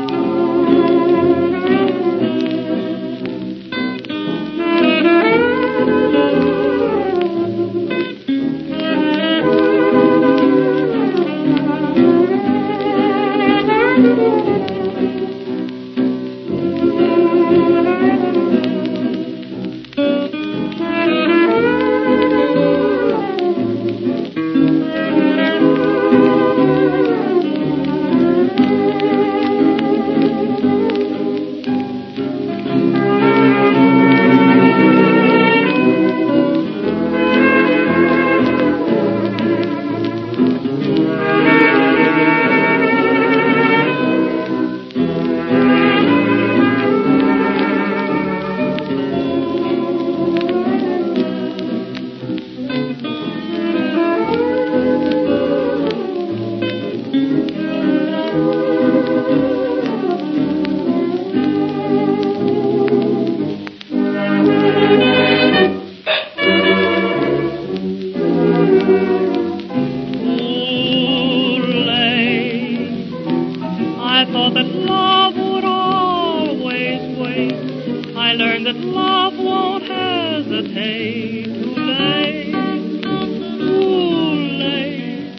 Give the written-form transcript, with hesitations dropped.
I thought that love would always wait. I learned that love won't hesitate to lay